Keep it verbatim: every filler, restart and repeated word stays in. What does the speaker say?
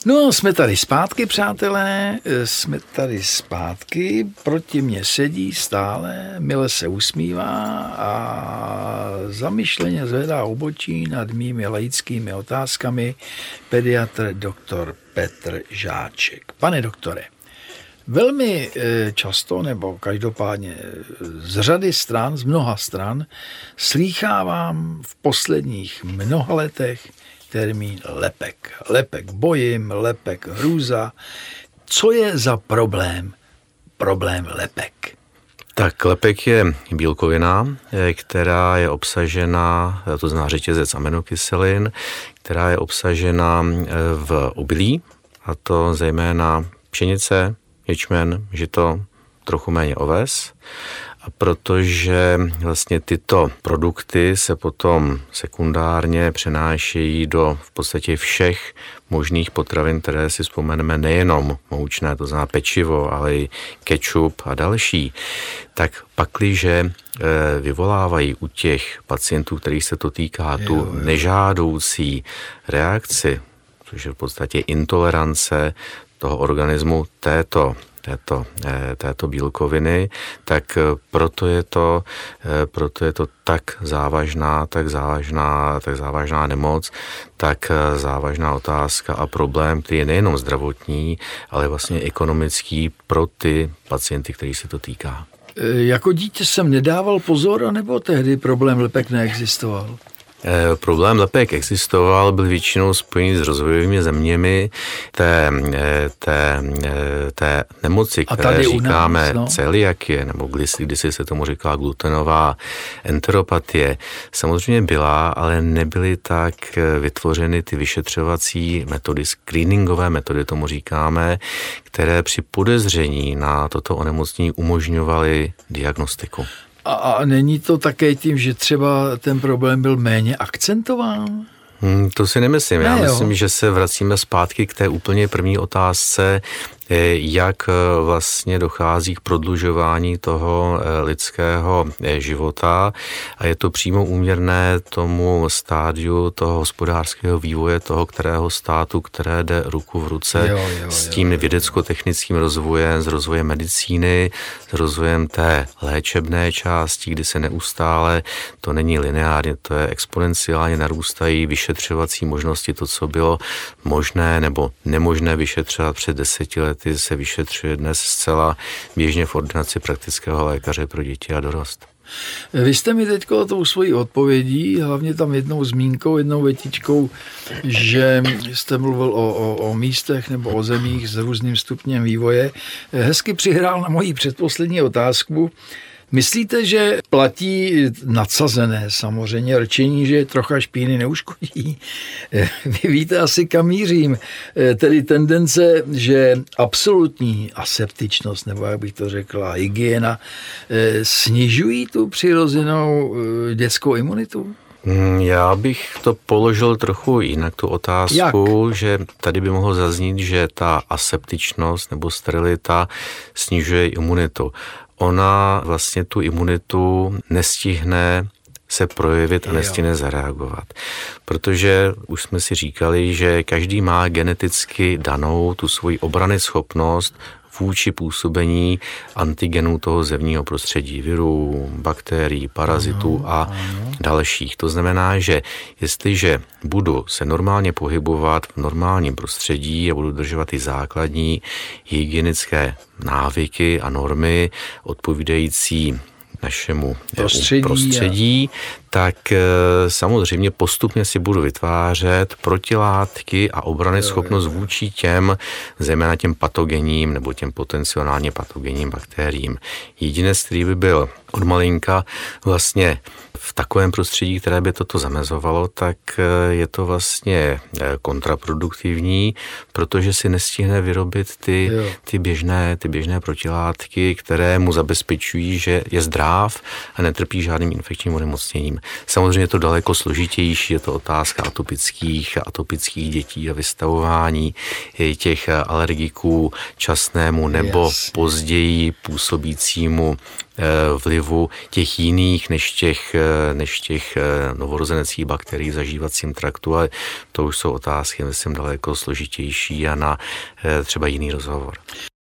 No, jsme tady zpátky, přátelé, jsme tady zpátky, proti mně sedí stále, mile se usmívá a zamyšleně zvedá obočí nad mými laickými otázkami pediatr doktor Petr Žáček. Pane doktore, velmi často, nebo každopádně z řady stran, z mnoha stran, slýchávám v posledních mnoha letech termín lepek. Lepek bojím, lepek hrůza. Co je za problém? Problém lepek. Tak lepek je bílkovina, která je obsažena, to znamená řetězec aminokyselin, která je obsažena v obilí, a to zejména pšenice, ječmen, žito, trochu méně oves. A protože vlastně tyto produkty se potom sekundárně přenášejí do v podstatě všech možných potravin, které si vzpomeneme, nejenom moučné, to znamená pečivo, ale i kečup a další, tak pakliže vyvolávají u těch pacientů, kterých se to týká, tu jo, jo. nežádoucí reakci, což je v podstatě intolerance toho organismu této Této, této bílkoviny, tak proto je to, proto je to tak závažná, tak závažná, tak závažná nemoc, tak závažná otázka a problém, který je nejenom zdravotní, ale vlastně ekonomický pro ty pacienty, který se to týká. Jako dítě jsem nedával pozor, anebo tehdy problém lepek neexistoval? E, problém lepek existoval, byl většinou spojený s rozvojovými zeměmi té, té, té nemoci, které říkáme nás, no? celiakie, nebo kdysi se tomu říká glutenová enteropatie. Samozřejmě byla, ale nebyly tak vytvořeny ty vyšetřovací metody, screeningové metody tomu říkáme, které při podezření na toto onemocnění umožňovaly diagnostiku. A, a není to také tím, že třeba ten problém byl méně akcentován? Hmm, to si nemyslím. Ne, Já jo. myslím, že se vracíme zpátky k té úplně první otázce, jak vlastně dochází k prodlužování toho lidského života a je to přímo úměrné tomu stádiu toho hospodářského vývoje toho kterého státu, které jde ruku v ruce jo, jo, s tím jo, jo. vědecko-technickým rozvojem, s rozvojem medicíny, s rozvojem té léčebné části, kdy se neustále, to není lineárně, to je exponenciálně narůstají vyšetřovací možnosti, to, co bylo možné nebo nemožné vyšetřovat před deseti lety, se vyšetřuje dnes zcela běžně v ordinaci praktického lékaře pro děti a dorost. Vy jste mi teďko tou svojí odpovědí, hlavně tam jednou zmínkou, jednou větičkou, že jste mluvil o, o, o místech nebo o zemích s různým stupněm vývoje, hezky přihrál na moji předposlední otázku. Myslíte, že platí nadsazené samozřejmě rčení, že trocha špíny neuškodí? Vy víte asi, kam mířím. Tedy tendence, že absolutní aseptičnost, nebo jak bych to řekla, hygiena, snižují tu přirozenou dětskou imunitu? Já bych to položil trochu jinak, tu otázku, Jak? že tady by mohlo zaznít, že ta aseptičnost nebo sterilita snižuje imunitu. Ona vlastně tu imunitu nestihne se projevit a nestihne zareagovat. Protože už jsme si říkali, že každý má geneticky danou tu svoji obranyschopnost vůči působení antigenů toho zevního prostředí, virů, bakterií, parazitů ano, a ano. dalších. To znamená, že jestliže budu se normálně pohybovat v normálním prostředí a budu dodržovat ty základní hygienické návyky a normy odpovídající našemu prostředí, prostředí tak samozřejmě postupně si budu vytvářet protilátky a obranyschopnost vůči těm, zejména těm patogenním nebo těm potenciálně patogenním bakteriím. Jedinec, který by byl od malinka vlastně v takovém prostředí, které by toto zamezovalo, tak je to vlastně kontraproduktivní, protože si nestihne vyrobit ty, ty, běžné, ty běžné protilátky, které mu zabezpečují, že je zdrav a netrpí žádným infekčním onemocněním. Samozřejmě je to daleko složitější, je to otázka atopických, atopických dětí a vystavování těch alergiků časnému nebo yes. později působícímu vlivu těch jiných než těch, než těch novorozeneckých bakterií v zažívacím traktu, ale to už jsou otázky, myslím, daleko složitější a na třeba jiný rozhovor.